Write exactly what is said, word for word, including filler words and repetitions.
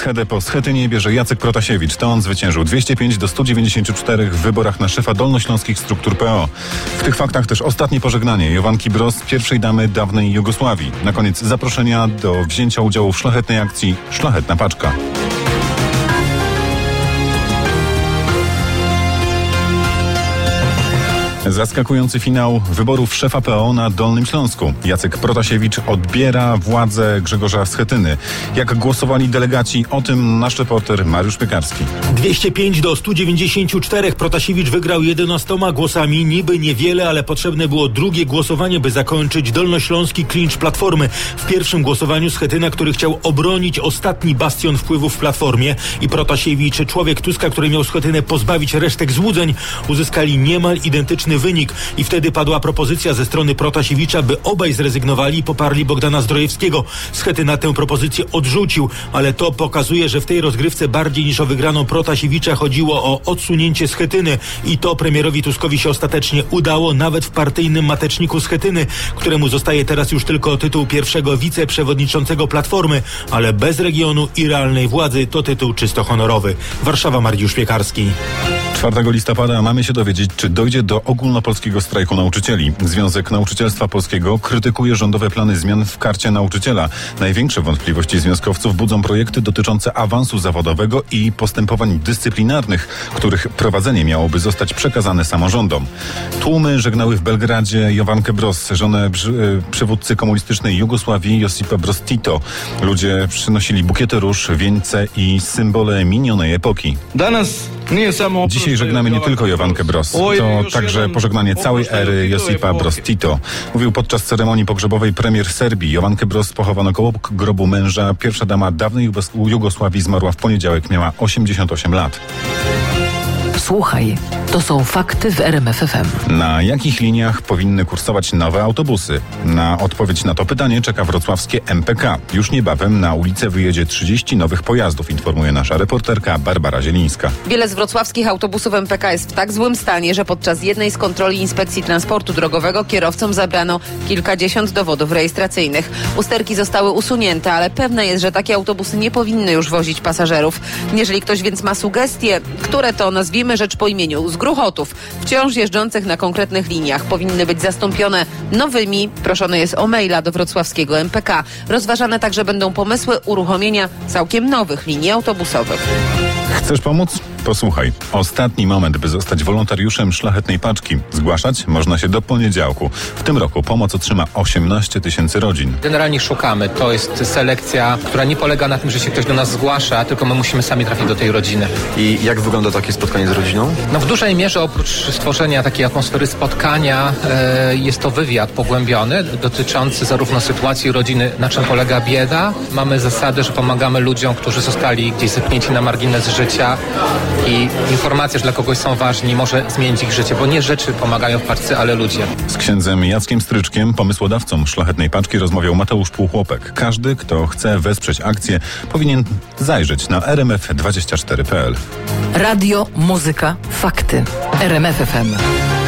schedę po Schetynie bierze Jacek Protasiewicz. To on zwyciężył dwieście pięć do stu dziewięćdziesięciu czterech w wyborach na szefa dolnośląskich struktur P O. W tych faktach też ostatnie pożegnanie Jowanki Bross, pierwszej damy dawnej Jugosławii. Na koniec zaproszenia do wzięcia udziału w szlachetnej akcji Szlachetna Paczka. Zaskakujący finał wyborów szefa P O na Dolnym Śląsku. Jacek Protasiewicz odbiera władzę Grzegorza Schetyny. Jak głosowali delegaci, o tym nasz reporter Mariusz Piekarski. dwieście pięć do stu dziewięćdziesięciu czterech. Protasiewicz wygrał jedenastoma głosami. Niby niewiele, ale potrzebne było drugie głosowanie, by zakończyć dolnośląski klincz Platformy. W pierwszym głosowaniu Schetyna, który chciał obronić ostatni bastion wpływów w Platformie, i Protasiewicz, człowiek Tuska, który miał Schetynę pozbawić resztek złudzeń, uzyskali niemal identyczny wynik. I wtedy padła propozycja ze strony Protasiewicza, by obaj zrezygnowali i poparli Bogdana Zdrojewskiego. Schetyna tę propozycję odrzucił, ale to pokazuje, że w tej rozgrywce bardziej niż o wygraną Protasiewicza chodziło o odsunięcie Schetyny, i to premierowi Tuskowi się ostatecznie udało, nawet w partyjnym mateczniku Schetyny, któremu zostaje teraz już tylko tytuł pierwszego wiceprzewodniczącego Platformy, ale bez regionu i realnej władzy to tytuł czysto honorowy. Warszawa, Mariusz Piekarski. czwartego listopada mamy się dowiedzieć, czy dojdzie do ogólnopolskiego strajku nauczycieli. Związek Nauczycielstwa Polskiego krytykuje rządowe plany zmian w karcie nauczyciela. Największe wątpliwości związkowców budzą projekty dotyczące awansu zawodowego i postępowań dyscyplinarnych, których prowadzenie miałoby zostać przekazane samorządom. Tłumy żegnały w Belgradzie Jowankę Bross, żonę przywódcy komunistycznej Jugosławii Josipa Broz Tito. Ludzie przynosili bukiety róż, wieńce i symbole minionej epoki. Dzisiaj żegnamy nie tylko Jowankę Bross, to także pożegnanie całej ery Josipa Broz Tito. Mówił podczas ceremonii pogrzebowej premier Serbii. Jowankę Bross pochowano koło grobu męża. Pierwsza dama dawnej Jugosławii zmarła w poniedziałek, miała osiemdziesiąt osiem lat. Słuchaj, to są fakty w R M F F M. Na jakich liniach powinny kursować nowe autobusy? Na odpowiedź na to pytanie czeka wrocławskie M P K. Już niebawem na ulicę wyjedzie trzydzieści nowych pojazdów, informuje nasza reporterka Barbara Zielińska. Wiele z wrocławskich autobusów M P K jest w tak złym stanie, że podczas jednej z kontroli Inspekcji Transportu Drogowego kierowcom zabrano kilkadziesiąt dowodów rejestracyjnych. Usterki zostały usunięte, ale pewne jest, że takie autobusy nie powinny już wozić pasażerów. Jeżeli ktoś więc ma sugestie, które to, nazwijmy rzecz po imieniu, z gruchotów wciąż jeżdżących na konkretnych liniach powinny być zastąpione nowymi, proszone jest o maila do wrocławskiego M P K. Rozważane także będą pomysły uruchomienia całkiem nowych linii autobusowych. Chcesz pomóc? Posłuchaj. Ostatni moment, by zostać wolontariuszem Szlachetnej Paczki. Zgłaszać można się do poniedziałku. W tym roku pomoc otrzyma osiemnaście tysięcy rodzin. Generalnie szukamy. To jest selekcja, która nie polega na tym, że się ktoś do nas zgłasza, tylko my musimy sami trafić do tej rodziny. I jak wygląda takie spotkanie z rodziną? No w dużej mierze oprócz stworzenia takiej atmosfery spotkania e, jest to wywiad pogłębiony dotyczący zarówno sytuacji rodziny, na czym polega bieda. Mamy zasadę, że pomagamy ludziom, którzy zostali gdzieś zepchnięci na margines życia, i informacja, że dla kogoś są ważni, może zmienić ich życie, bo nie rzeczy pomagają w paczce, ale ludzie. Z księdzem Jackiem Stryczkiem, pomysłodawcą Szlachetnej Paczki, rozmawiał Mateusz Półchłopek. Każdy, kto chce wesprzeć akcję, powinien zajrzeć na r m f dwadzieścia cztery kropka p l. Radio, muzyka, fakty. R M F F M.